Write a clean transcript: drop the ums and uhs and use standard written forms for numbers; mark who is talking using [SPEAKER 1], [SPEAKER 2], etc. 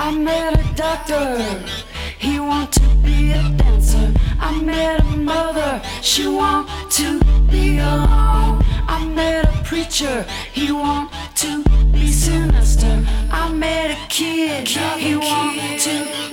[SPEAKER 1] I met a doctor, he want to be a dancer. I met a mother, she want to be alone. I met a preacher, he want to be sinister. I met a kid, he want to